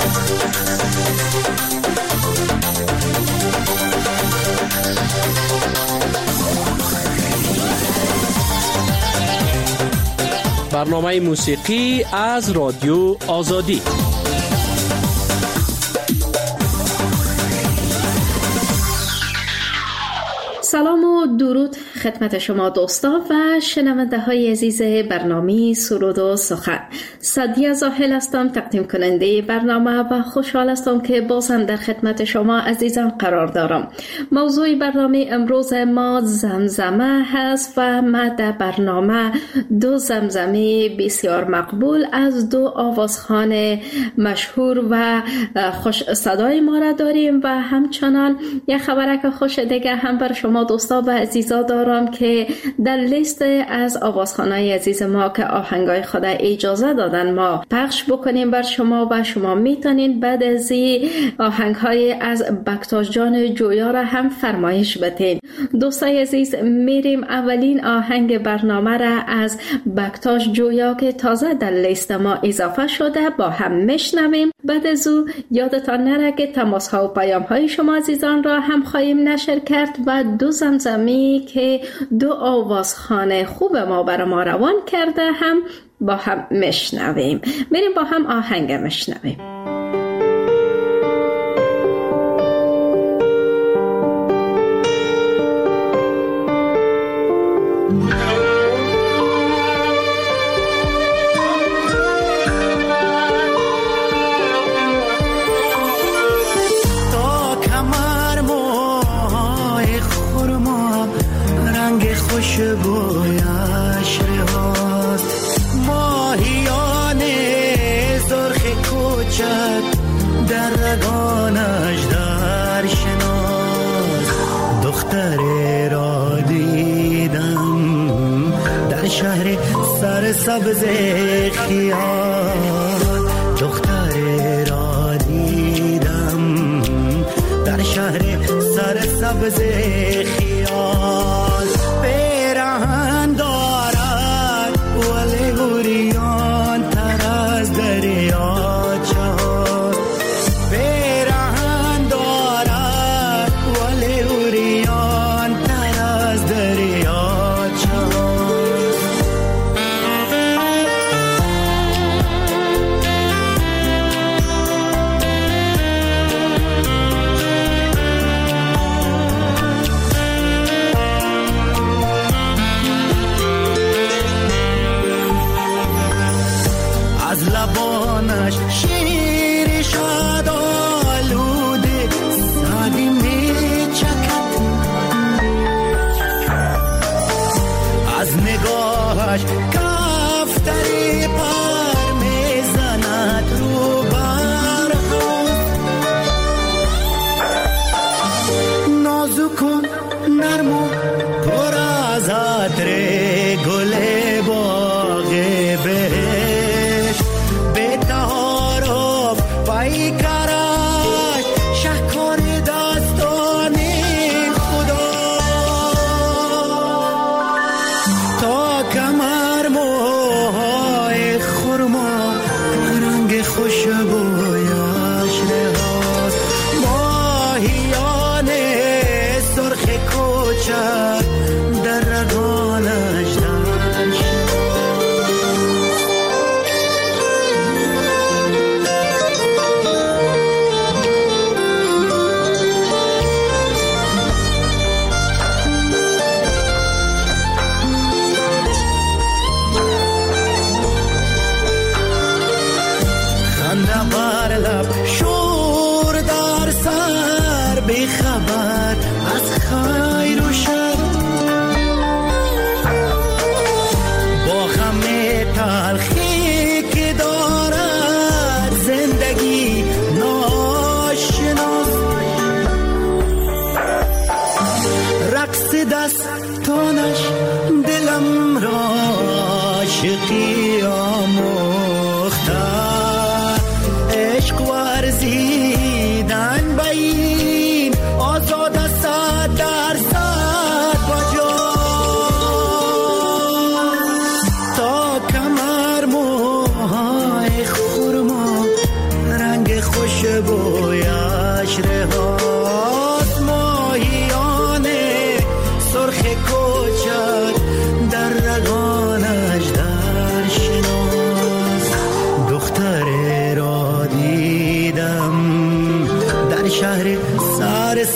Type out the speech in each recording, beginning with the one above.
برنامه موسیقی از رادیو آزادی. سلام و درود خدمت شما دوستان و شنونده های عزیز برنامه سرود و سخن. سعدیه زاهل هستم، تقدیم کننده برنامه و خوشحال هستم که بازم در خدمت شما عزیزان قرار دارم. موضوع برنامه امروز ما زمزمه هست و ما در برنامه دو زمزمه بسیار مقبول از دو آوازخوان مشهور و خوش صدای ما را داریم و همچنان یک خبرک خوش دیگه هم بر شما دوستا و عزیزا دارم که در لیست از آوازخوانای عزیز ما که آهنگای خود اجازه دادن ما پخش بکنیم بر شما و شما میتونین بعد از این آهنگهای از بکتاش جان جویا را هم فرمایش بدین. دوستای عزیز، میریم اولین آهنگ برنامه را از بکتاش جویا که تازه در لیست ما اضافه شده با هم میشنویم. بعد از او یادتان نره که تماس ها و پیام های شما عزیزان را هم خواهیم نشر کرد و دو زمزمی که دو آوازخوان خوب ما برای ما روان کرده هم با هم میشنویم. میریم با هم آهنگ میشنویم. خوشبویش رهاست ماهیان زرخ کوچک در رگانش در شناس. دختری را دیدم در شهر سرسبز خیال. دختری را دیدم در شهر سرسبز خیال. پیرهن دارد ولی گوریان تر از دریاچه. پیرهن دارد ولی گوریان تر از دریاچه.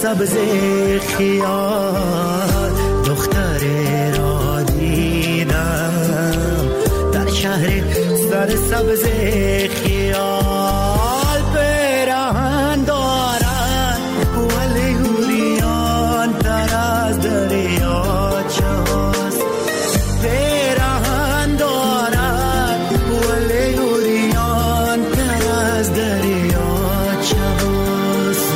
سبز خیال دختری را دیدم در شهر سر سبز خیال پیراهن دارد ولی حوریان تر از دریاچه هاست پیراهن دارد ولی حوریان تر از دریاچه هاست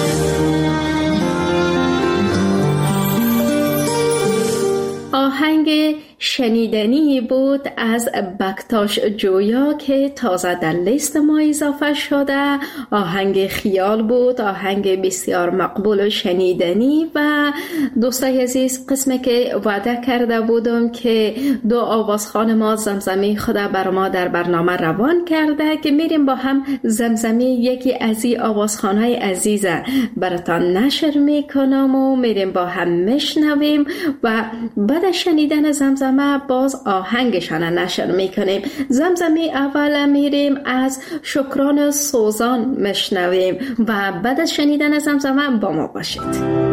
آهنگ شنیدنی بود از بکتاش جویا که تازه در لیست ما اضافه شده. آهنگ خیال بود، آهنگ بسیار مقبول و شنیدنی. و دوستای عزیز، قسمی که وعده کرده بودم که دو آوازخوان ما زمزمه خود بر ما در برنامه روان کرده که میریم با هم زمزمه یکی از این آوازخوانهای عزیزه براتان نشر میکنم و میریم با هم میشنویم و بعد شنیدن زمزمه باز آهنگشان نشر میکنیم. زمزمه اول میریم از شکران سوزان میشنویم و بعد از شنیدن زمزمه با ما باشید.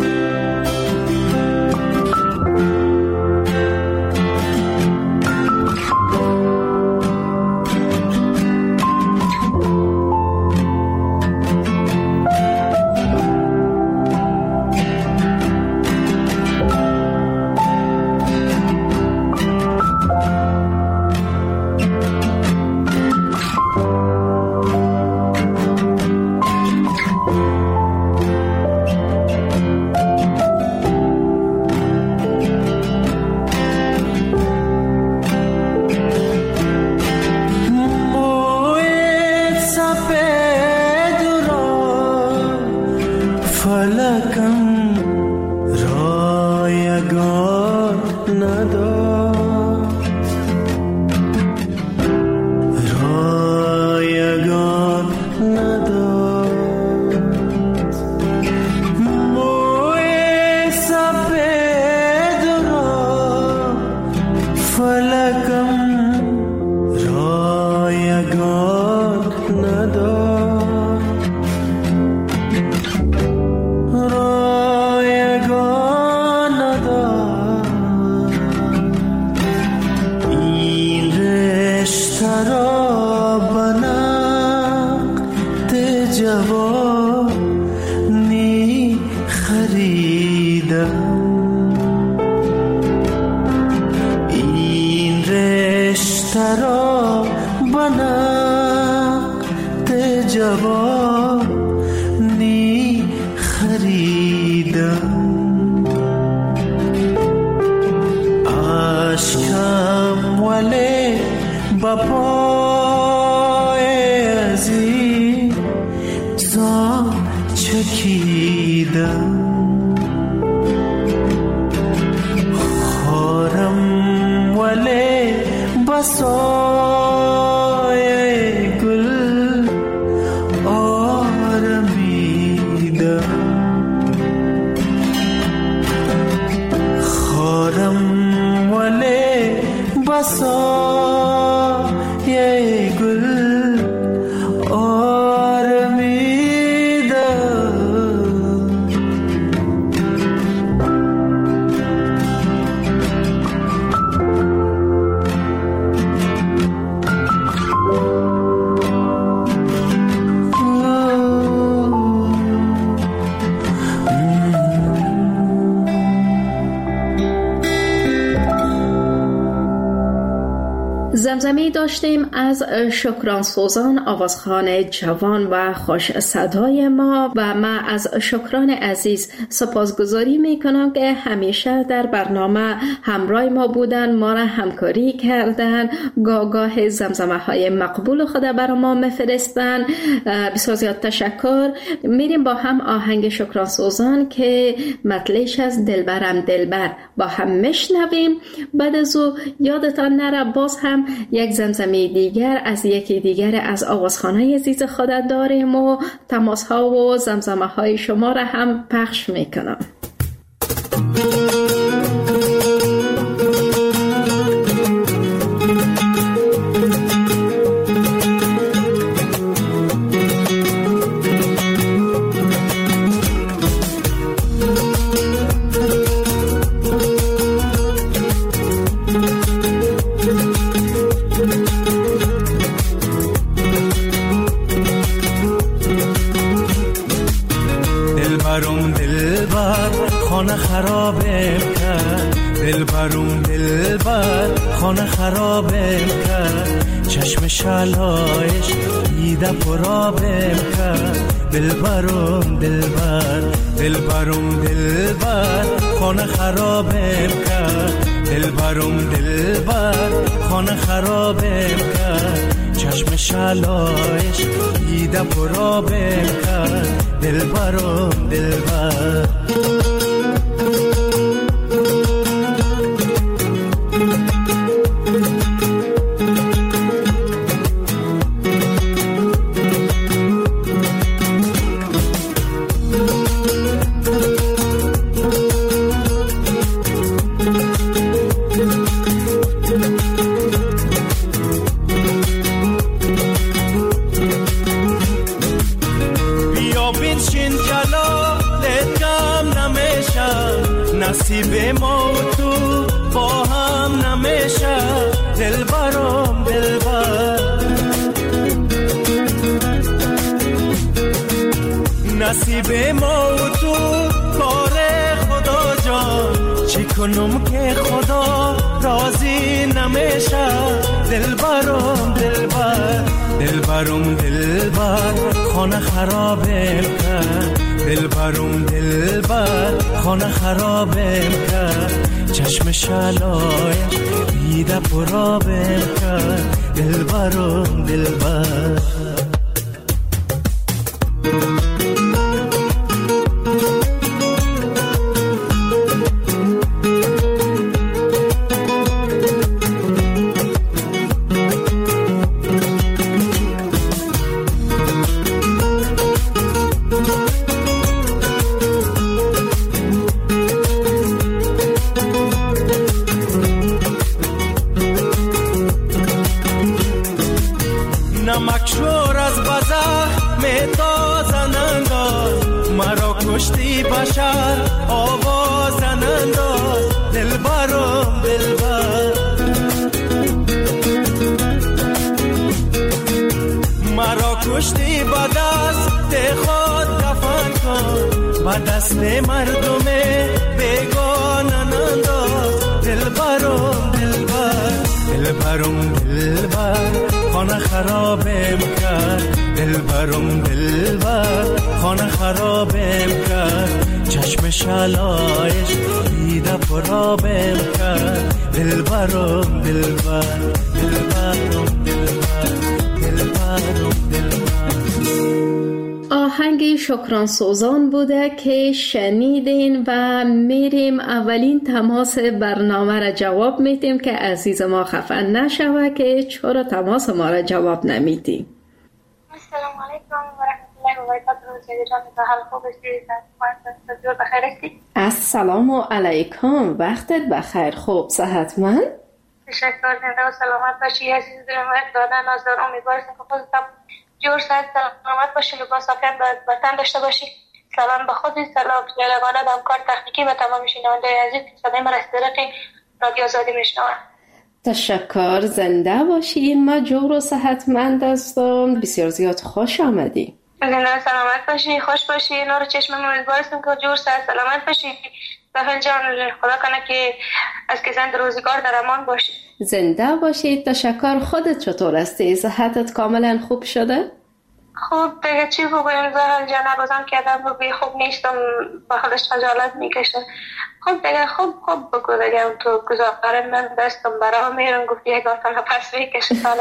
زمزمه داشتیم از شکران سوزان، آوازخوان جوان و خوش صدای ما و من از شکران عزیز سپاسگزاری میکنم که همیشه در برنامه همراه ما بودن، ما را همکاری کردن، گاه زمزمه های مقبول خود برای ما میفرستن. بسیار زیاد تشکر. میریم با هم آهنگ شکران سوزان که مطلعش از دلبرم دلبر با هم میشنویم. بعد از او یادتان نره باز هم یک زمزمه دیگر از یکی دیگر از آوازخوان‌های عزیز خودت داریم و تماس‌ها و زمزمه‌های شما را هم پخش میکنم. دلبرم دلبر خانه خرابم کرد، دلبرم دلبر خانه خرابم کرد، چشم شلایش دیده پرابم کرد، دلبرم دلبر دلبرم دلبر خانه خرابم کرد، دلبرم دلبر خانه خرابم کرد، چشم شلایش دیده پرابم کرد، دلبرم دلبر. نصیب ما و تو با هم نمیشه، دلبرم دلبر. نصیب ما و تو کار خدا جان، چی کنم که خدا راضی نمیشه، دلبرم دلبر دلبرم دلبر خانه خرابم کرد، دلبرم دلبر خانه خرابم کرد، چشم شلایش دیده پرابم کرد، دلبرم دلبر. نمکشور از بزه میتازن انداز، مرا کشتی بشر آوازن انداز، دلبرم دلبر. مرا کشتی بدست خود دفن کن، بدست مردم بیگانن انداز، دلبرم دلبر دلبرم دلبر خانه خرابم کرد، دلبرم دلبر خانه خرابم کرد، چشم شلایش دیده پرابم کرد، دلبرم دلبر دلبرم دلبر دلبرم دلبر. آهنگ شکران سوزان بوده که شنیدین و میریم اولین تماس برنامه را جواب میدیم که عزیز ما خفه نشوه که چرا تماس ما را جواب نمیدیم. السلام علیکم و رحمت الله و برکاته. جان تا حال خوب هستی؟ بخیر هستی؟ السلام علیکم، وقتت بخیر، خوب صحتمند؟ تشکر، زنده و سلامت باشی عزیز دلم. دادن نازدار امیدوارم که خودت جور صحت سلامت باشی، لباس آکن وطن داشته باشی. سلام به خودت، سلام به یگانه همکار تکنیکی و تمام شنونده عزیز که صدای من از طریق رادیو آزادی میشنوند. تشکر، زنده باشی. ما جور و صحتمند هستم، بسیار زیاد خوش آمدی. زنده سلامت باشی، خوش باشی. نور چشم من امیدوارم که جور صحت سلامت باشی. بخیر جان، خدا کنه که از که زنده روزگار در امان باشی. زنده باشی. تشکر. خودت چطور هستی؟ صحتت کاملا خوب شده؟ خوب دیگه چی بگویم زهر جان، بازم که آدم رو بی خوب نیستم، با خودش خجالت میکشه. خوب دیگه خوب بگو دیگه، تو گذاره من دستم برا میرم گفتی یک آتان پس میکشه سال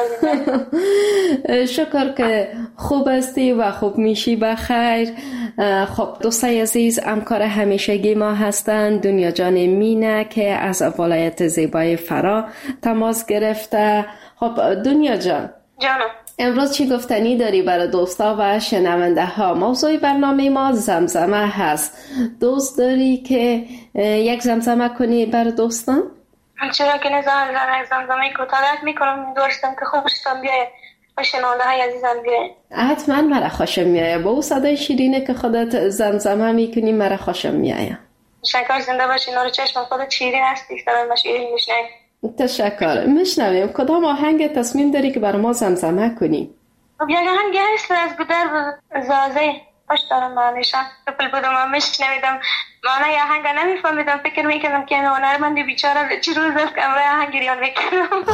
زنده. شکر که خوب هستی و خوب میشی بخیر. خب دوستای عزیز، همکار همیشگی ما هستند دنیا جان مینه که از ولایت زیبای فرا تماس گرفته. خب دنیا جان، جانم، امروز چی گفتنی داری برای دوستا و شنونده ها؟ موضوع برنامه ما زمزمه هست. دوست داری که یک زمزمه کنی برای دوستان؟ چرا که نزان یک زمزمه کوتاه میکنم، دوستم که خوبشتم بیایه و شنونده های عزیزم بیایه. حتما مرا خوشم میایه، با او صدای شیرینه که خودت زمزمه میکنی مرا خوشم میایه. تشکر، زنده باشی. نور چشم خودت شیرین هستی، صدای ما شیرین میشنوی. تشکر. میشنویم. کدام آهنگ تصمیم داری که برای ما زمزمه کنی؟ خب یک آهنگ هست از گودر زازه، خوش دارم. همیشه طفل بودم و میشنویدم معنی آهنگ نمیفهمیدم، فکر میکردم که هنرمندی بیچاره چه روز است که امروز آهنگ گریان میکردم.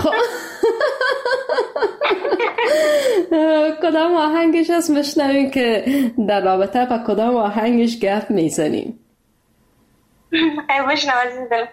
کدام آهنگش هست میشنویم که در رابطه با کدام آهنگش گپ میزنیم؟ بشنو عزیز دل.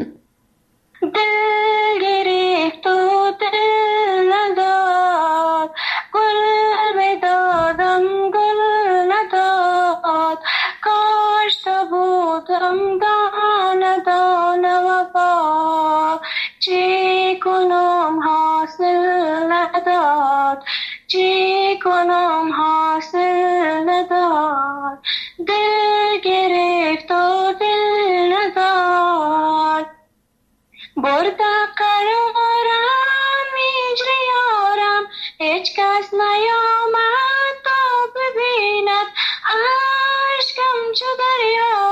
دل گرفت و دل نداد، گل بدادم گل نداد، کاش تو بودم دانه دانه وفا، چی کنم حاصل نداد، چی کنم حاصل نداد، دل گرفت و دل نداد، برد قرارم هجر یارم، هیچ کس نیامد تا ببیند، عشقم چو دریا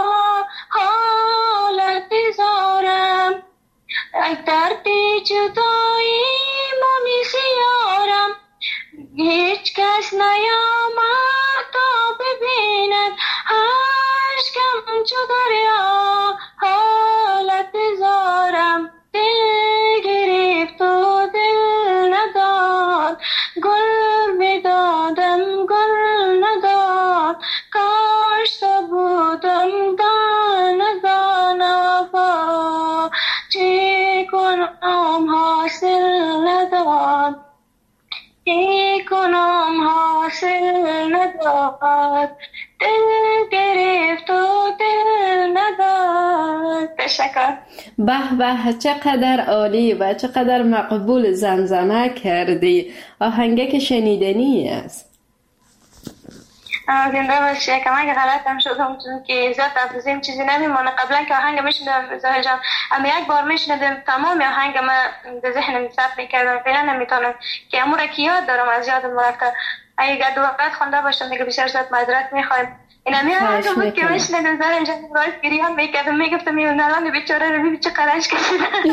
حالت زارم، دردی جدایی مونس یارم، هیچ کس نیامد تا ببیند، عشقم چو دریا حالت زارم، دل گرفت و دل نداد، گل میدادم گل نداد، کاش تو بودم دانه دانه وفا، چی کنم حاصل نداد، چی کنم حاصل نداد، دل گرفت و دل نداد. تشکر. به به، چقدر عالی و چقدر مقبول زمزمه کردی. آهنگه که شنیدنی است. زنده باشی. کمک غلطم شدم چون که زیاد تفضیم چیزی نمیمونه. قبلا که آهنگ میشنیدم زاهل جان، اما یک بار میشنیدم تمام آهنگ ما در ذهنم ثبت میکردم، فعلا نمیتونم که امور که یاد دارم از یادم رفته. اگه دو وقت خونده باشم دیگه بسیار زیاد معذرت میخوایم. این آهنگ بود که میشنیدم زاهل جان راست گریان میکردم، میگفتم این الان بیچاره رو ببین چه قرنج کشیده.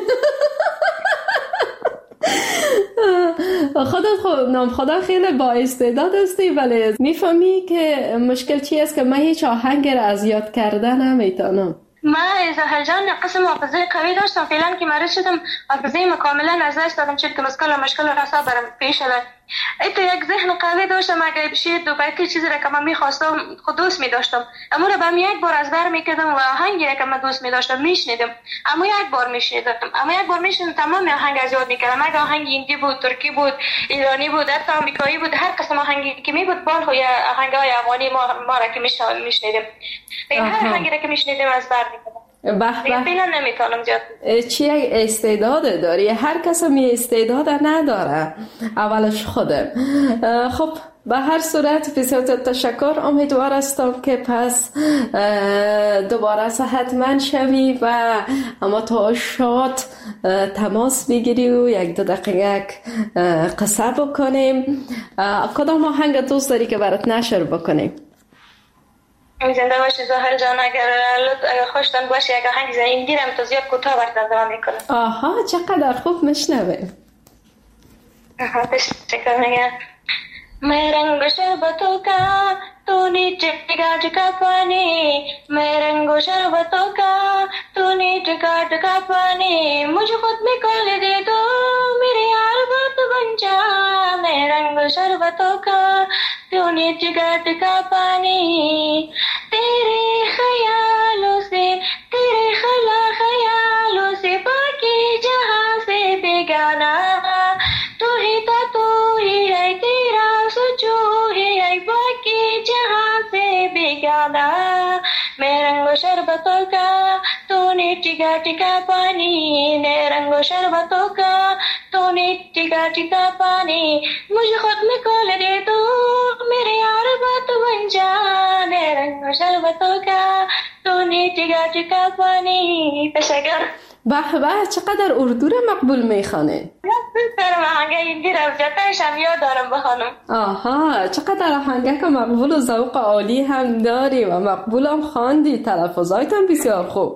خدا خیلی با استعداد هستی، ولی میفهمی که مشکل چی است که من هیچ آهنگ را از یاد کردن نمیتونم. من زاهل جان قسم حافظه قوی داشتم، فعلا که مریض شدم حافظه کاملا از دست دادم، چون که مشکل راسا برام پیش آمد. ایت یک ذهن قوی داشتم، اگه بشه دو بیتی چیزی را که من می‌خواستم خود دوست می‌داشتم، اما را به یک بار از بر می‌کردم و آهنگی را که من دوست می‌داشتم میشنیدم، اما یک بار میشنیدم تمام آهنگ از یاد می‌کردم. اگه آهنگ هندی بود، ترکی بود، ایرانی بود، حتی آمریکایی بود، هر قسم آهنگی که می‌بود بال یا آهنگ‌های افغانی ما را که میشنیدم، هر آهنگی را که میشنیدم از بر می‌کردم. فعلا نمیتونم چی استعداد داری؟ هر کس می استعداد نداره، اولش خودم. خب به هر صورت بسیار تشکر. امیدوار هستم که پس دوباره صحتمند شوی و اما تا شاد تماس بگیری و یک دو دقیقه قصه بکنیم. کدام آهنگ دوست داری که برات نشر بکنیم؟ زنده باشی زاهل جان. اگر خوشتان باشه اگر آهنگ هندی رم تو زیاد کوتاه برات ادامه میکنم. آها چقدر خوب میشنویم. تشکر میگم. मैं रंग शरबतों का तूने टिका टिका पानी, मैं रंग शरबतों का तूने टिका टिका पानी, मुझे खुद में कॉल दे दो मेरे यार बात बन जा, मैं रंग शरबतों का तूने टिका टिका पानी, तेरे ख्यालों से तेरे ख्यालों से बाकी जहां से बेगाना, तू ही है तेरा सोचो है बाकी जहां से बेगाना, मैं रंगो शरबतों का तूने टिका टिका पानी, मैं रंगो शरबतों का तूने टिका टिका पानी, मुझे खुद में कॉल दे दो मेरे यार बात बन जा, मैं रंगो शरबतों का तूने टिका टिका पानी. تشکر. به به چقدر اردو را مقبول میخوانه. دارم آهنگه هندی را جاتش هم یاد دارم بخوانم. آها چقدر آهنگه که مقبول و ذوق عالی هم داری و مقبول هم خواندی، تلفظات هم بسیار خوب.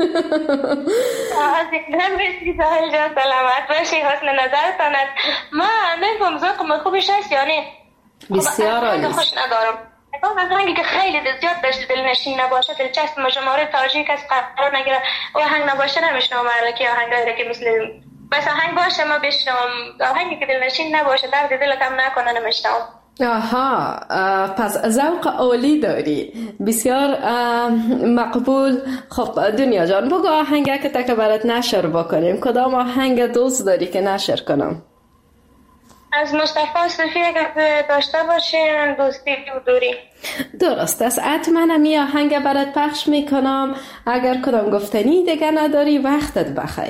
زنده باشی زاهل جان، سلامت باشی، حسن نظرتانت. ما نفهم ذوق من خوبش هست یا نه؟ بسیار عالی. خوش ندارم. از آهنگی که خیلی زیاد دلنشین نباشه، دلچسب شماره تاجیک از قرار نگیره و آهنگ نباشه نمیشنم. که آهنگایی که مثل بس آهنگ باشه ما بشنم، آهنگی که دلنشین نباشه درد دل کم نکنه نمیشنم. آها، پس ذوق عالی داری، بسیار مقبول. خب دنیا جان بگو آهنگه که تا برات نشر بکنیم، کدام آهنگ دوست داری که نشر کنم؟ از مصطفی صوفی اگر داشته باشین دوستی و دوری. درست است، حتما می آهنگ برات پخش میکنم. اگر کدام گفتنی دیگه نداری وقتت بخیر.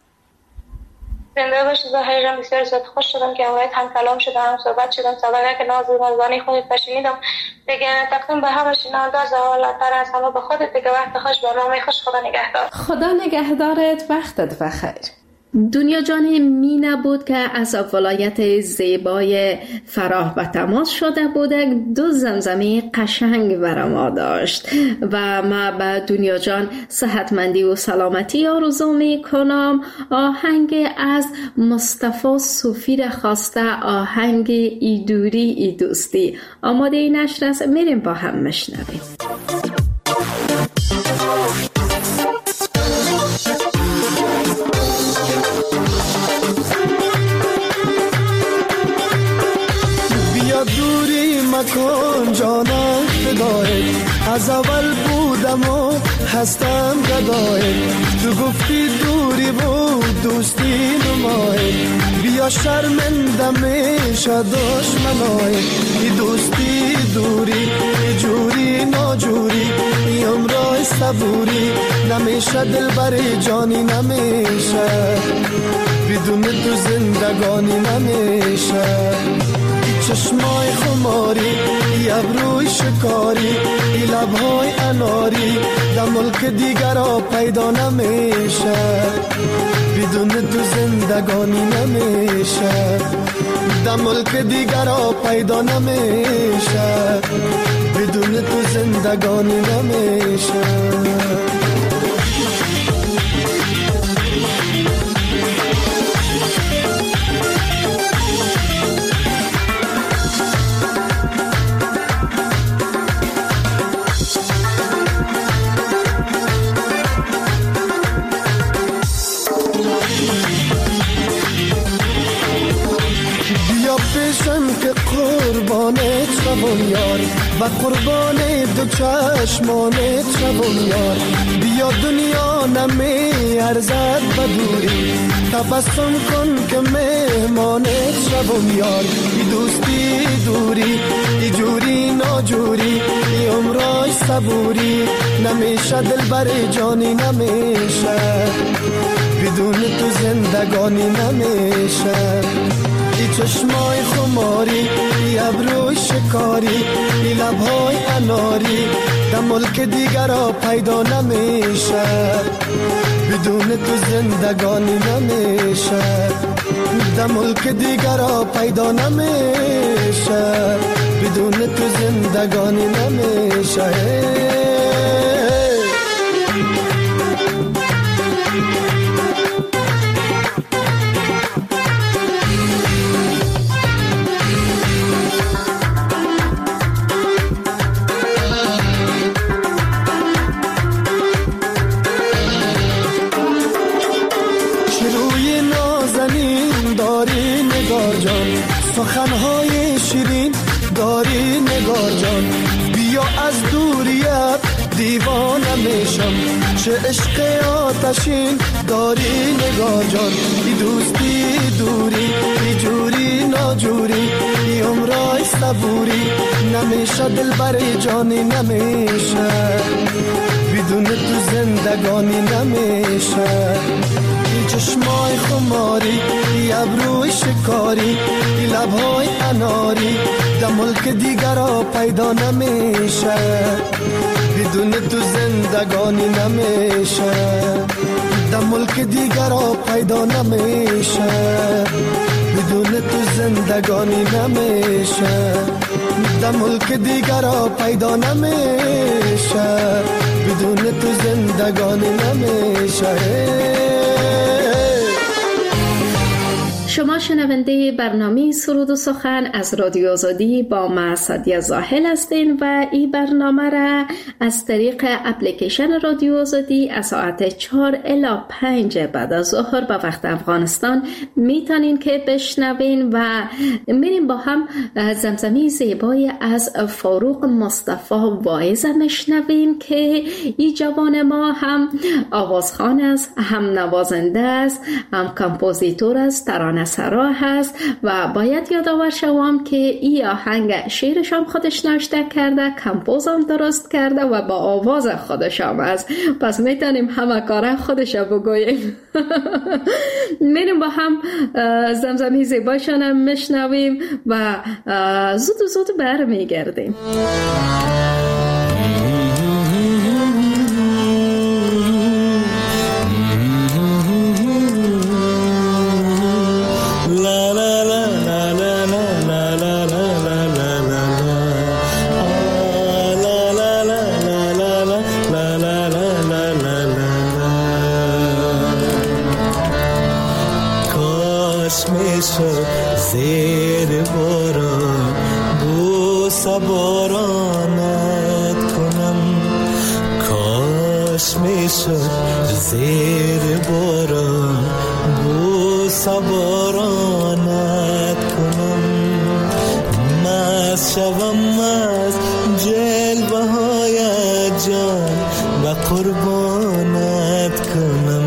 زنده باشی زهره جان، بسیار زیاد خوش شدم که امروز هم کلام شدم، هم صحبت شدم، سابقه که نازانی خودت بشنیدم دیگه. تقدیم به همه شنونده زوالاتر از همه به خودت دیگه. وقت خوش، برنامه خوش. خدا نگهدار. خدا نگهدارت، وقتت بخیر. دنیا جان می نبود که از ولایت زیبای فراه به تماس شده بود. دو زمزمه قشنگ بر ما داشت و ما به دنیا جان صحتمندی و سلامتی آرزو می کنم. آهنگ از مصطفی صوفی را خواسته، آهنگ ای دوری ای دوستی. آماده ای نشر است، میریم با هم مشنویم. دوری مکن جانم فدای، از اول بودم و هستم گدای. تو گفتی دوری بود دوستی نمای، بیا شرمنده میشه دشمنای. ای دوستی دوری ای جوری ناجوری، ای عمرای صبوری نمیشه دل بری جانی نمیشه، بدون تو زندگانی نمیشه. چشمای خماری، ای ابروی شکاری، ای لبهای اناری، در ملک دیگر را پیدا نمیشه، بدون تو زندگانی نمیشه، در ملک دیگر را پیدا نمیشه، بدون تو زندگانی نمیشه. که قربانت شوم یار، و قربان دو چشمانت شوم یار. بیا دنیا نمی ارزد بدوری، تبسم کن که مهمانت شوم یار. ای دوستی دوری ای جوری ناجوری، ای عمرای صبوری نمیشه دل بر جانی نمیشه، بدون تو زندگانی نمیشه. ای چشمای خماری، ای ابروی شکاری، ای لبهای اناری، در ملک دیگر را پیدا نمیشه، بدون تو زندگانی نمیشه، در ملک دیگر را پیدا نمیشه، بدون تو زندگانی نمیشه. سخنهای شیرین داری نگار جان، بیا از دوریت دیوانه میشم، چه عشق آتشین داری نگار جان. ای دوستی دوری ای جوری ناجوری، ای عمرای صبوری نمیشه دل بر جانی نمیشه، بدون تو زندگانی نمیشه. چشمای خماری، ای ابروی شکاری، ای لبهای اناری، در ملک دیگر را پیدا نمیشه، بدون تو زندگانی نمیشه، در ملک دیگر را پیدا نمیشه، بدون تو زندگانی نمیشه، در ملک دیگر را پیدا نمیشه، بدون تو زندگانی نمیشه. شما شنونده برنامه سرود و سخن از رادیو آزادی با من سادیا زاهل هستین و این برنامه را از طریق اپلیکیشن رادیو آزادی از ساعت 4 الی 5 بعد از ظهر به وقت افغانستان میتونین که بشنوین و میریم با هم زمزمه زیبای از فاروق مصطفی واعظ میشنویم که این جوان ما هم آوازخوان است، هم نوازنده است، هم کمپوزیتور است، ترانه سرا هست و باید یادآور شوم که این آهنگ شعرش هم خودش نوشته کرده، کمپوز هم درست کرده و با آواز خودش هم است. پس میتونیم همه کاره خودش بگوییم. میریم با هم زمزمه زیبایشان هم میشنویم و زود برمیگردیم. زیر باران بوسه بارانت کنم، کاش میشد زیر باران بوسه بارانت کنم، مست شوم از جلوه های جان و قربانت کنم.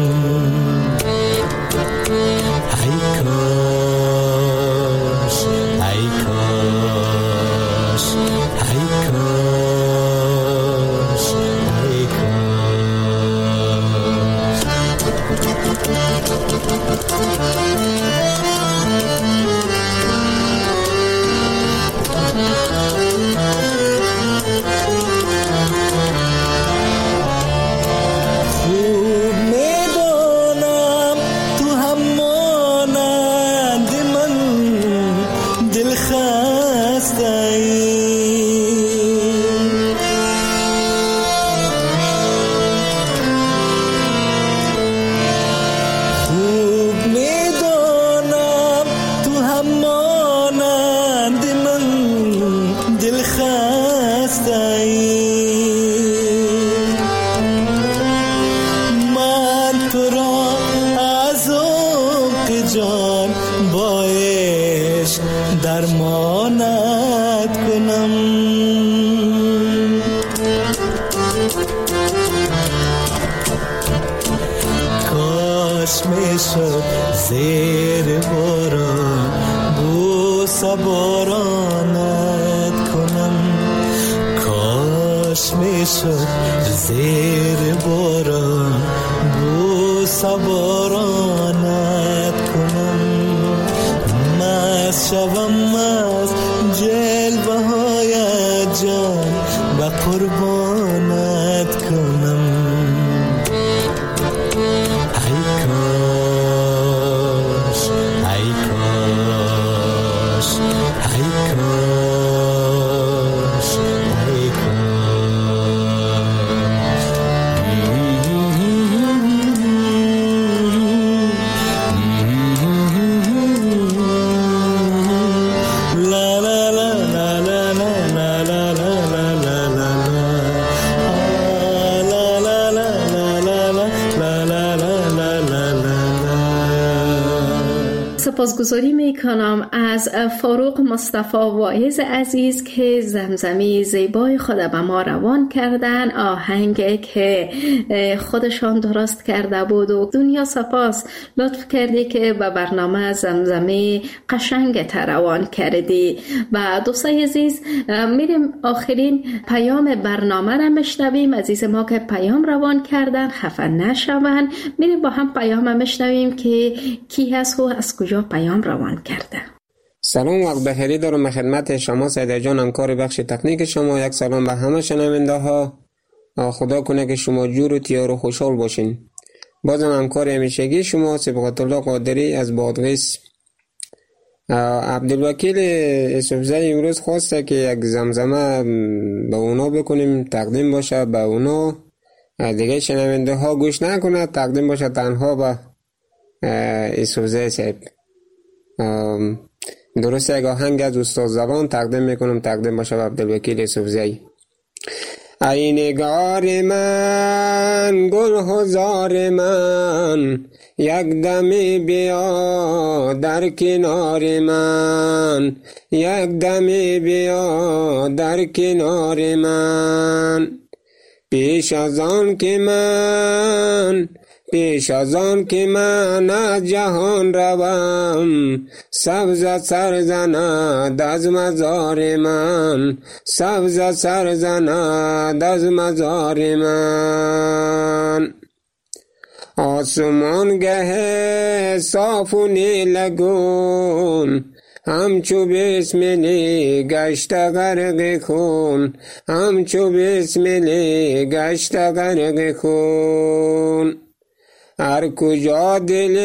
زیر باران بوسه بارانت کنم، کاش میشد زیر باران بوسه بارانت کنم، مست شوم از جلوه های جان و قربانت کنم. سپاسگزاری میکنم از فاروق مصطفی واعظ عزیز که زمزمه زیبای خود به ما روان کردن، آهنگ که خودشان درست کرده بود و دنیا سپاس لطف کردی که به برنامه زمزمه قشنگ روان کردی. و دوستای عزیز میریم آخرین پیام برنامه را میشنویم. عزیز ما که پیام روان کردن خفه نشون، میریم با هم پیام میشنویم که کی هست و از کجا پیام روان کرده. سلام، وقت بخیری دارم خدمت شما سیده جان، همکار بخش تکنیک شما. یک سلام به همه شنونده ها. خدا کنه که شما جور و تیار و خوشحال باشین. بازم همکار همیشگی شما صبغت الله قادری از بادغیس. عبدالوکیل یوسفزی امروز خواسته که یک زمزمه به اونا بکنیم، تقدیم باشه به اونا، دیگه شنونده ها گوش نکنه، تقدیم باشه تنها به یوسفزی صاحب. درست یک آهنگ از استاد زبان تقدیم میکنم، تقدیم باشه به عبدالوکیل سوفزی. ای نگار من گل هزار من، یک دمی بیا در کنار من، یک دمی بیا در کنار من. پیش از آن که من از جهان روم، سبز سر زند از مزار من، سبز سر زند از مزار من. آسمان گه صاف و نیلگون، همچو بسملی گشت غرق خون، همچو بسملی گشت غرق خون. هر کجا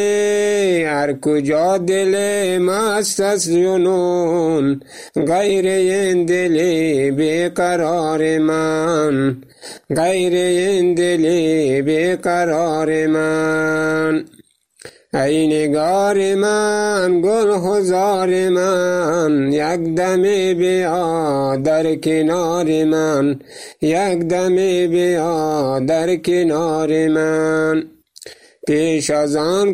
دل مست از جنون، غیر این دل بیقرار من، غیر این دل بیقرار من. ای نگار من گل هزار من، یک دمی بیا در کنار من، یک دمی بیا در کنار من. پیش از آن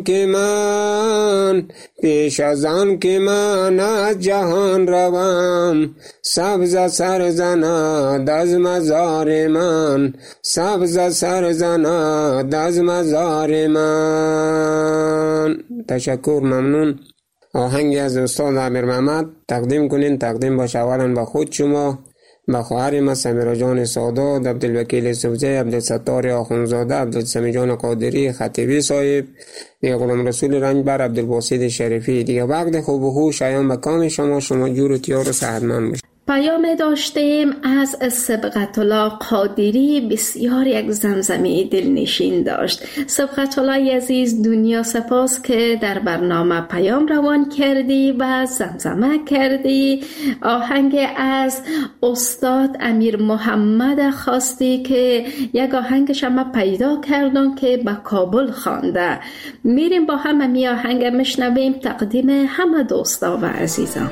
که من از جهان روم، سبز سر زند از مزار من، سبز سر زند از مزار من. تشکر، ممنون. آهنگی از استاد عامر محمد تقدیم کنین، تقدیم باشه اولا به خود شما، به خواهر ما سمیرا جان سادات، عبدالوکیل سوفزی، عبدالستار آخونزاده، عبدالسمی جان قادری خطیبی صاحب، دیگه غلام رسول رنجبر، عبدالباسط شریفی. دیگه وقت خوب و خوش شایان به کام شما جور و تیار و صحتمند باشید. پیام داشتیم از سبقت الله قادری، بسیار یک زمزمه دلنشین داشت. سبقت الله عزیز، دنیا سپاس که در برنامه پیام روان کردی و زمزمه کردی. آهنگ از استاد امیر محمد خواستی که یک آهنگش هم پیدا کردن که به کابل خوانده. میریم با هم می آهنگ مشنویم، تقدیم همه دوستا و عزیزان.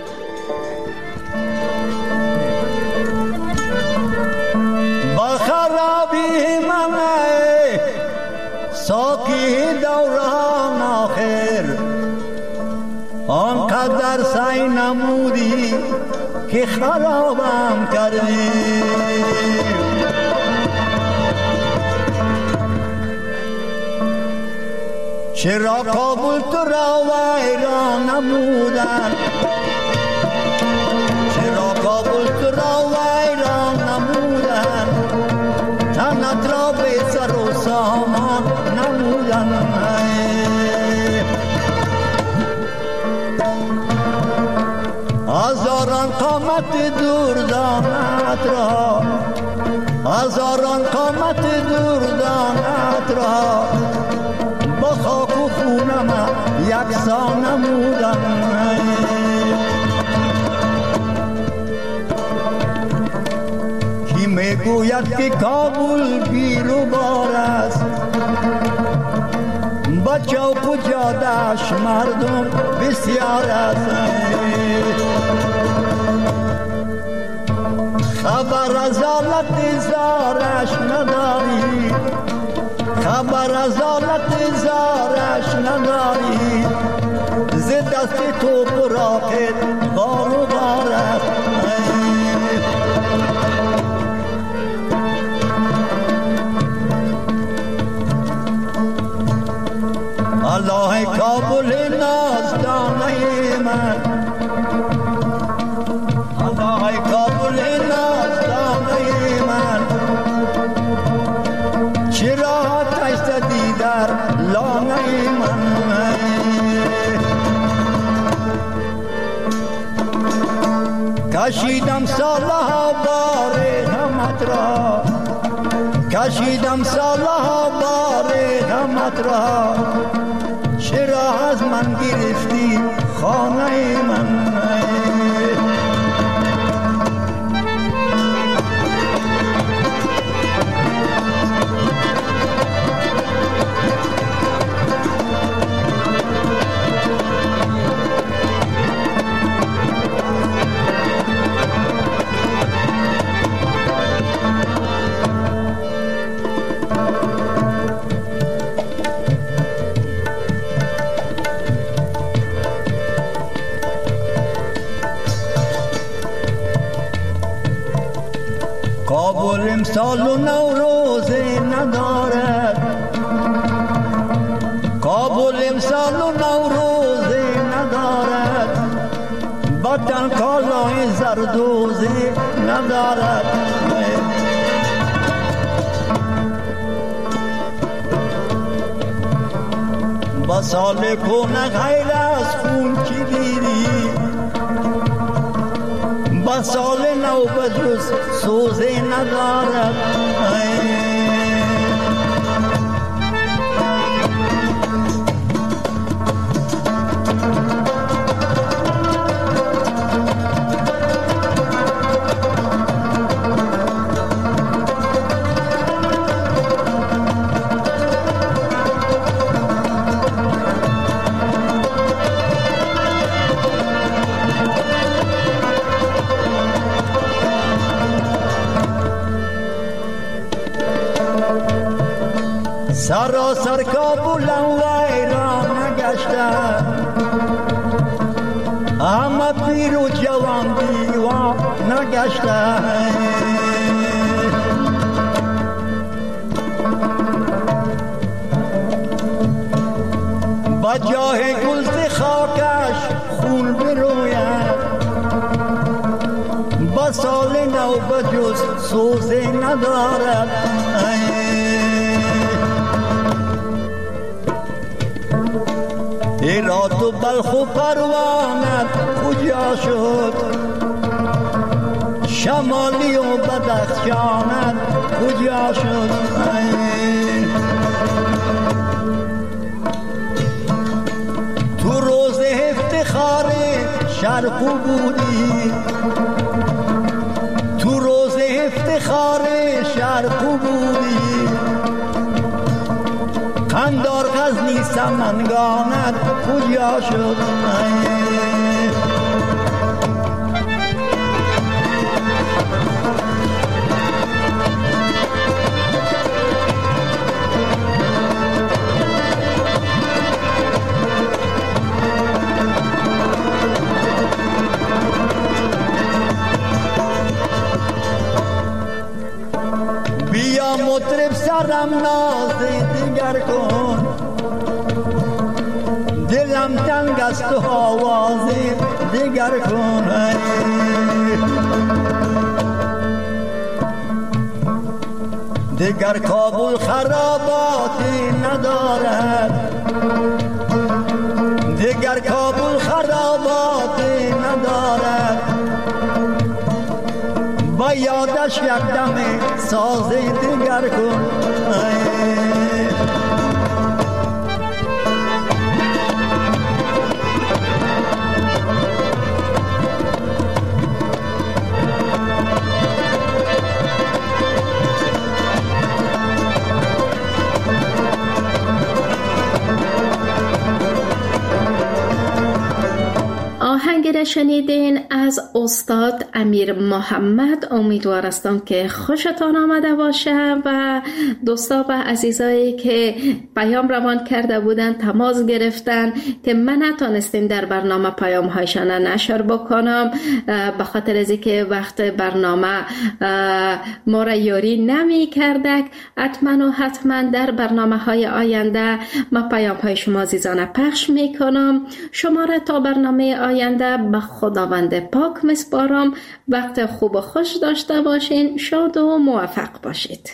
ساقی دوران آخر آنقدر سعی نمودی که خرابم کردی. چرا کابل تو را ویران نمودن، چرا کابل تو را ویران نمودن، تنت را به سر و سامان نمودن. هزاران قامت دوردانت را، هزاران قامت دوردانت را، با خاک و خونم یکسان نمودن. کی میگوید که کابل بیروبار است، با چوک و جادش مردم بسیار است. خبر از حالت زارش نداری، خبر از حالت زارش نداری، ز دست تو براقت بار و بارت. الله کابل نازدانه من، الله کابل نازدانه من، چرا تشتدی در لانه من. کشیدم سالها بار غمت را، کشیدم سالها بار غمت را، چرا از من گرفتی خانه من. کابل امسال و نوروزه ندارد، کابل امسال و نوروزه ندارد، وطن کالای زردوزه ندارد. با سال کنه غیر از خون چی دیدی، با سال نو بجز سوزه ندارد. سراسر کابلم ویران نگشته، همه پیر و جوان دیوان نگشته. با جاه گلز خاکش خون بروید، با سال نو بجز سوزه ندارد. هرات و بلخ و پروانت کجا شد، شمالی و بدخشانت کجا شد. تو روز افتخار شرق بودی، تو روز افتخار شرق بودی، قندار غزنی سمنگانت کجا شد. بیا مطرب سرم ناز دیگر کن، دلم تنگ است و آواز دیگر کن. دیگر کابل خراباتی ندارد، دیگر کابل خراباتی ندارد، با یادش یک دم ساز دیگر کن. آهنگ را شنیدین از استاد امیر محمد. امیدوار هستم که خوشتان آمده باشه و دوستا و عزیزایی که پیام روان کرده بودن، تماس گرفتن که من نتونستیم در برنامه پیام هایشان نشر بکنم به خاطر از اینکه وقت برنامه ما را یاری نمی کردک. حتما در برنامه های آینده ما پیام های شما عزیزان پخش می کنم. شما را تا برنامه آینده به خداوند پاک میسپارم. وقت خوب و خوش داشته باشین. شاد و موفق باشید.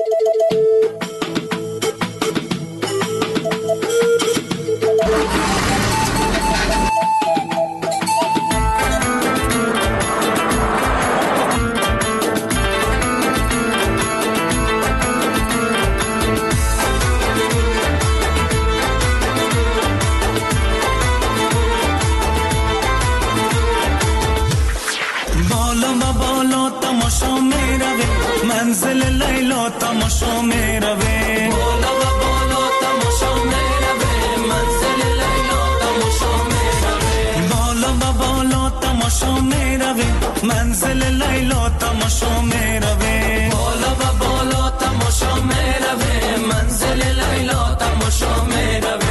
منزل لیلا تماشا می روه، بالا و بالا تماشا می روه، منزل لیلا تماشا می روه، بالا و بالا تماشا می روه، منزل لیلا تماشا می روه، بالا و بالا تماشا می روه، منزل لیلا تماشا می روه.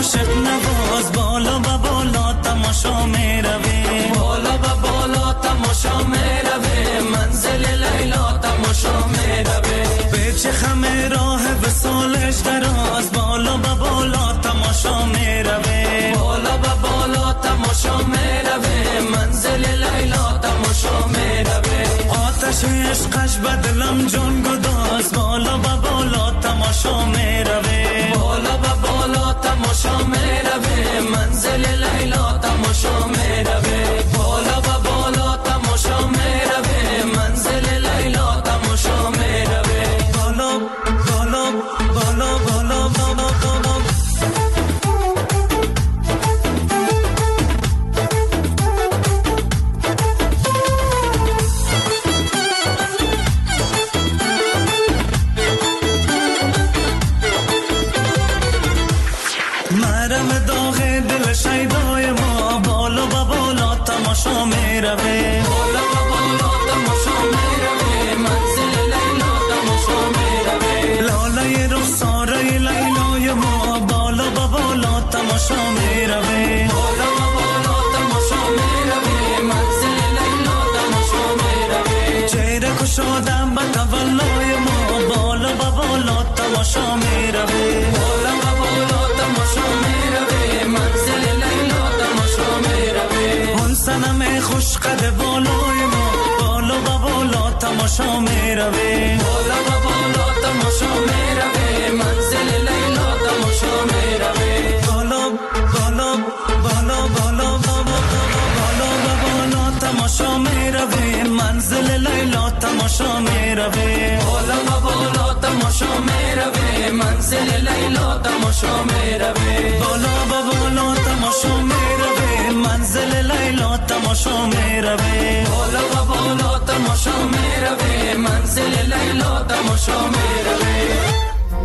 عاشق نواز بالا و بالا تماشا میروه بالا و بالا تماشا میروه منزل لیلا تماشا میروه به چه خمه راه وصالش دراز بالا و بالا تماشا میروه بالا و بالا تماشا میروه منزل لیلا تماشا میروه آتش عشقش بدلم جان گداز بالا و بالا تماشا میروه بالا و بالا تماشا میروه منزل لیلا تماشا میروه بالا و بالا تماشا میروه منزل لیلا تماشا میروه بالا بالا بالا بالا بالا بالا مرم داغ دل شیدای ما بالا و بالا تماشا میروه بالا و بالا تماشا میروه منزل لیلا تماشا میروه لاله رخساره لیلای ما بالا و بالا تماشا میروه بالا و بالا تماشا میروه منزل لیلا تماشا میروه چهره کشادم به تولای ما بالا و بالا تماشا میروه بالا و بالا تماشا میروه منزل لیلا تماشا میروه اون صنم خوش قد بالای ما بالا و بالا تماشا میروه بالا و بالا تماشا میروه منزل لیلا تماشا میروه بالا بالا بالا بالا بالا بالا و بالا تماشا میروه منزل لیلا تماشا میروه بالا و بالا تماشا میروه منزل لیلا تماشا میروه بالا و بالا تماشا میروه منزل لیلا تماشا میروه بالا و بالا تماشا میروه منزل لیلا تماشا میروه.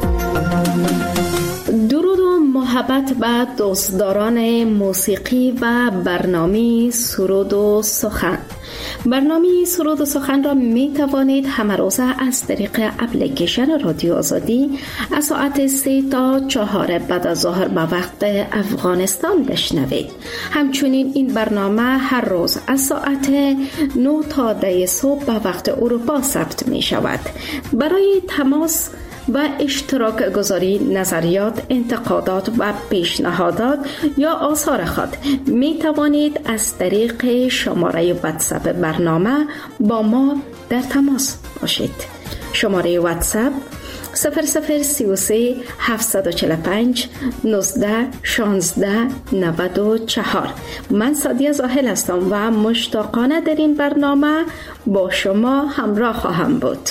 درود و محبت به دوستداران موسیقی و برنامه سرود و سخن. برنامه سرود و سخن را می توانید همه روزه از طریق اپلیکیشن رادیو آزادی از ساعت 3 تا 4 بعد از ظهر به وقت افغانستان بشنوید. همچنین این برنامه هر روز از ساعت 9 تا 10 صبح به وقت اروپا ثبت می شود. برای تماس و اشتراک گذاری نظریات، انتقادات و پیشنهادات یا آثار خود می توانید از طریق شماره واتساپ برنامه با ما در تماس باشید. شماره واتساپ 0033 745 19 16 94. من سادیه زاهل هستم و مشتاقانه در این برنامه با شما همراه خواهم بود.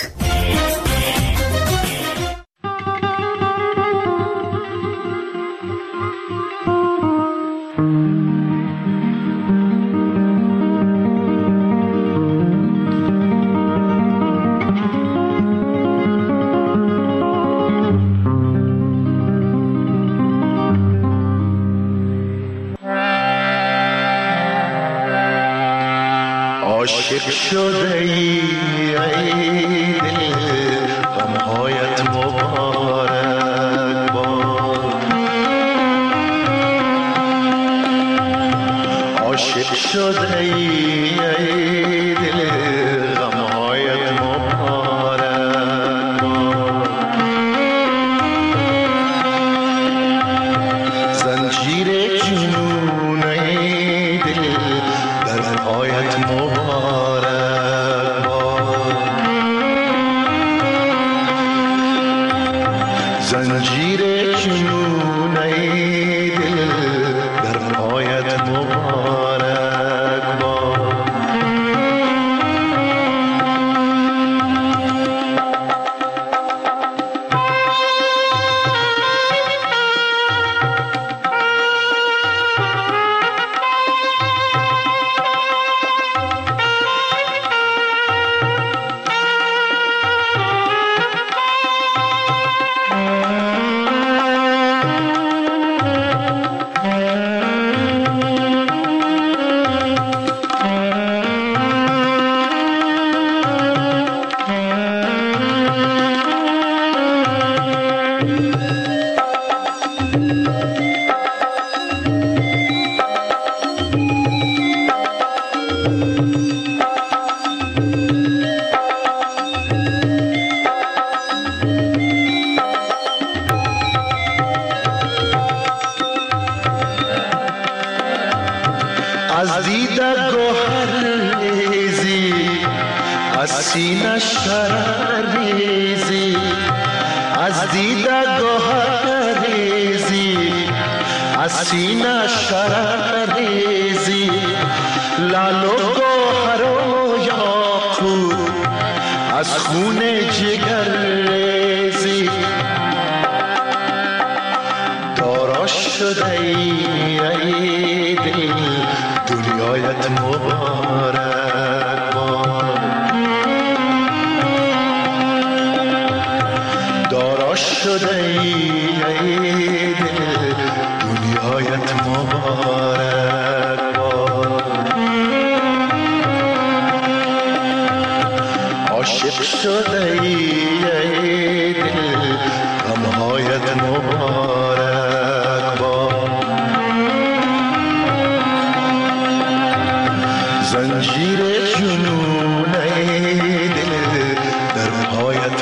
عاشق شده ای دل غمهایت مبارک باد عاشق شده ای دل غمهایت مبارک باد زنجیر جنون ای دل در پایت مبارک باد سینه شرریزی از دیده گوهریزی از سینه شرریزی لال و گوهر و یاقوت از خون جگر ریزی دارا شده ای دل دنیایت مبارک باد دارا شده ای دل دنیایت مبارک باد عاشق شده ای دل غمهایت مبارک باد زنجیر جنون ای دل در پایت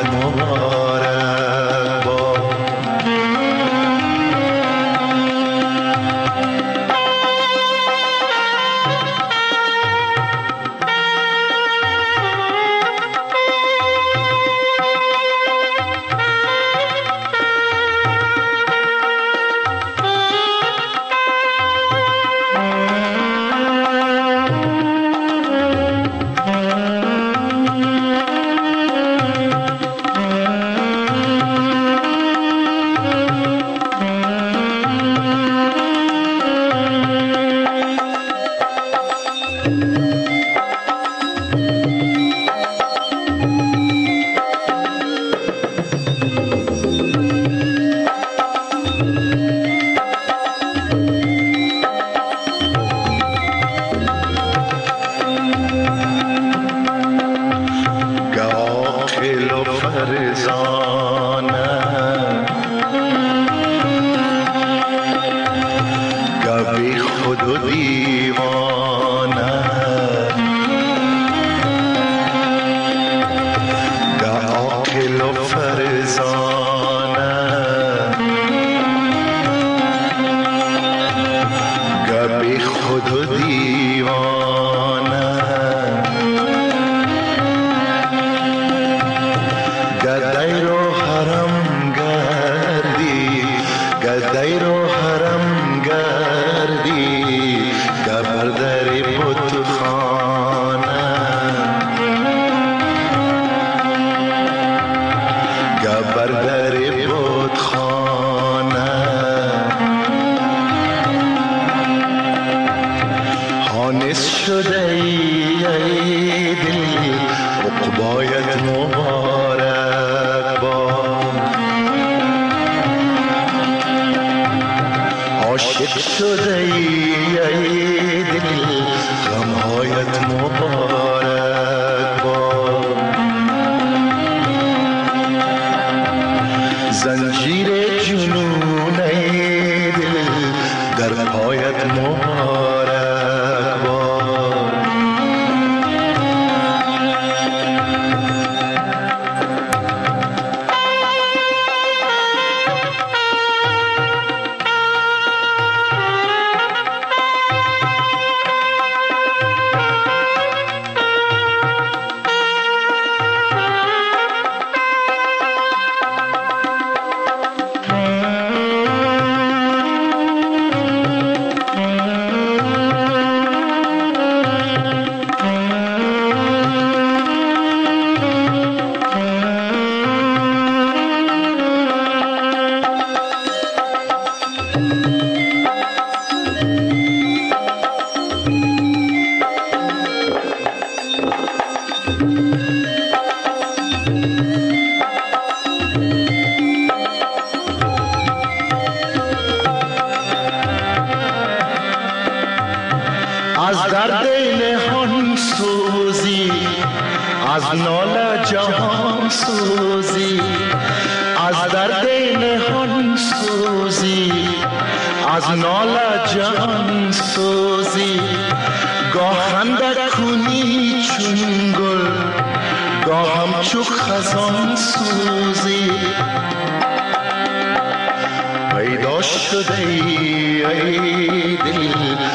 مبارک باد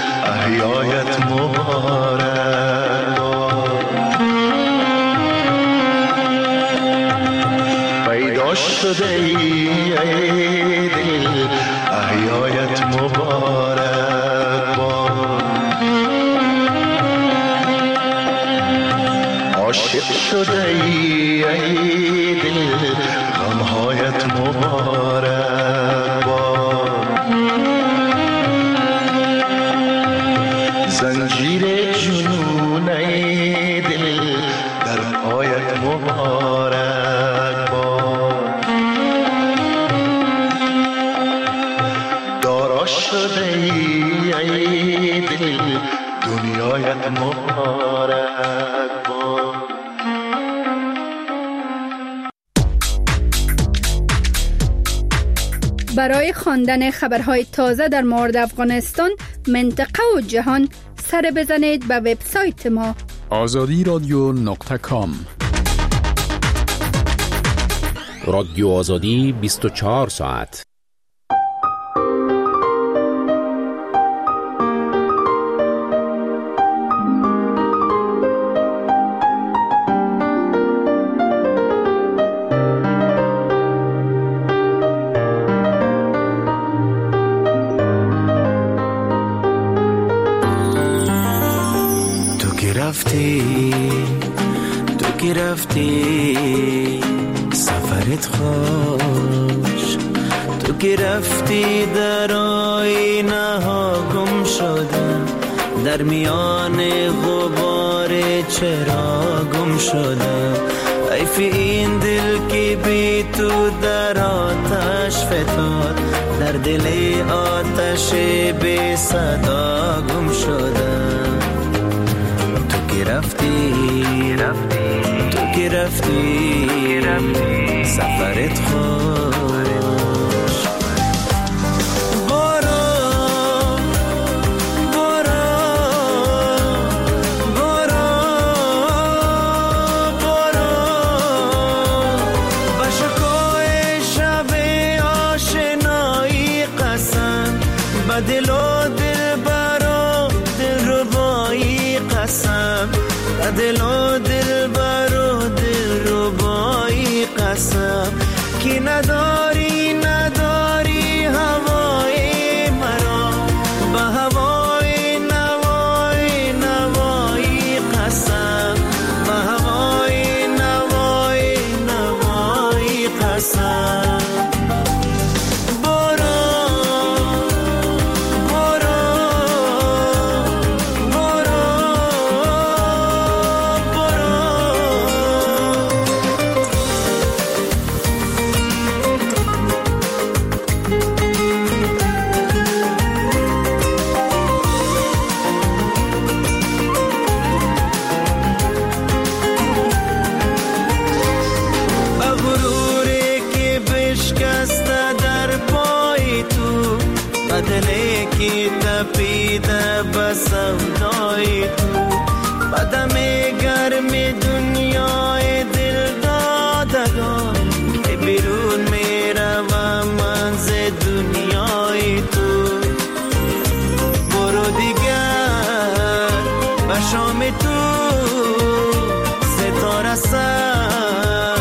احیایت مبارک فدا شده ای دل احیایت مبارک باد. عاشق شده ای دل غمهایت مبارک باد. زنجیر جنون ای دل در پایت مبارک باد. دارا شده ای دل دنیایت مبارک باد. برای خواندن خبرهای تازه در مورد افغانستان، منطقه و جهان سر بزنید به وبسایت ما azadiradyo.com. رادیو آزادی 24 ساعت. تو رفتی سفرت خوش، تو که رفتی در آینه ها گم شدم، در میان غبار چرا گم شدم. حیف این دل که بی تو در آتش فتاد، در دل آتش بی صدا گم شدم. تو که رفتی سفرت خوش. با شکوه شب آشنایی قسم، با دل و دل برا دل ربایی قسم، با دل و دل برا دل ربایی قسم. که نداری هوای مرا، با هوای نوای قسم، با هوای نوای قسم. بدلی کی تپیده بسودای تو، بدم گرم دنیای دل دادگان، که بیرون میروم من ز دنیای تو. برو دیگر به شام تو ستاره سر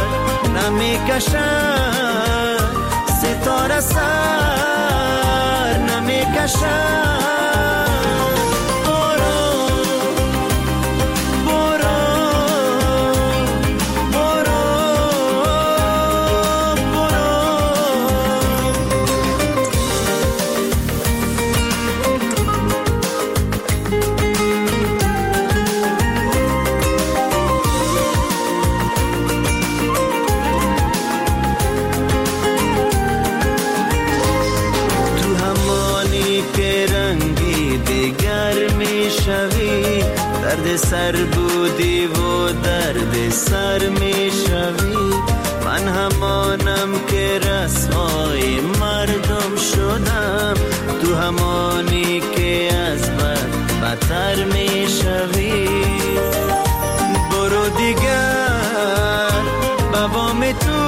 نمیکشد، ستاره سر نمیکشد. درد سر بودی و درد سر می شوی، من همانم که رسوای مردم شدم، تو همانی که از بد بدتر می شوی. برو دیگر بابام تو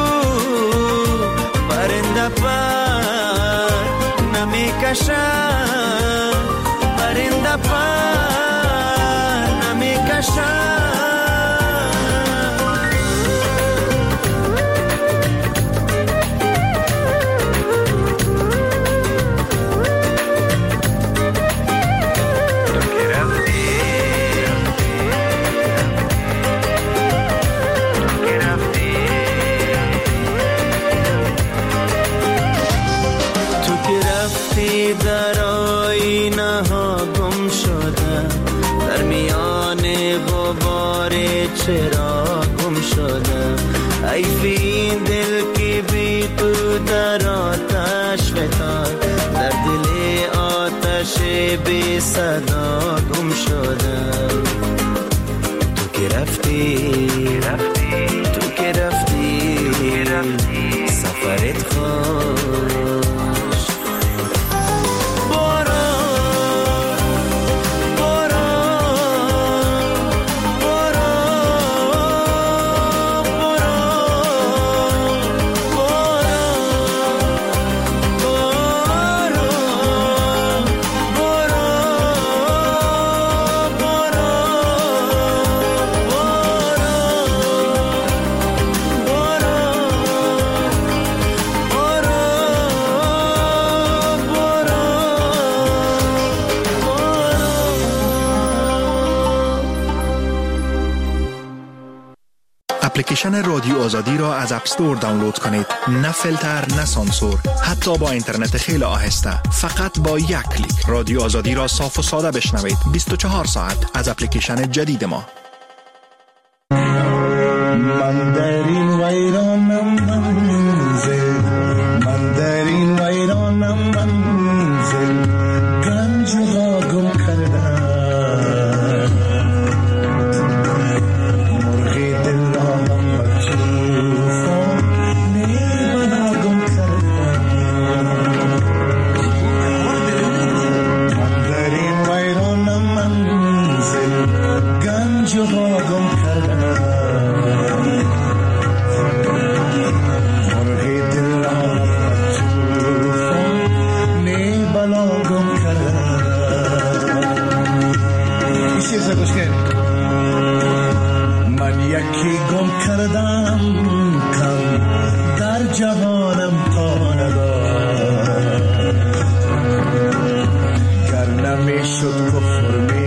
پرنده پر نمی کشم، پرنده پر حیف این دل که بی تو در آتش فتاد، در دل آتش بی صدا گم شدم. تو که رفتی سفرت خوش. اپلیکیشن رادیو آزادی را از اپ استور دانلود کنید. نه فیلتر، نه سانسور، حتی با اینترنت خیلی آهسته. فقط با یک کلیک رادیو آزادی را صاف و ساده بشنوید 24 ساعت از اپلیکیشن جدید ما. من در این ویرانم منزل، من در این ویرانم منزل، گنج را گم کردم. من یکی گم کردم کم در جهانم تا ندار، گر نمی شد کفر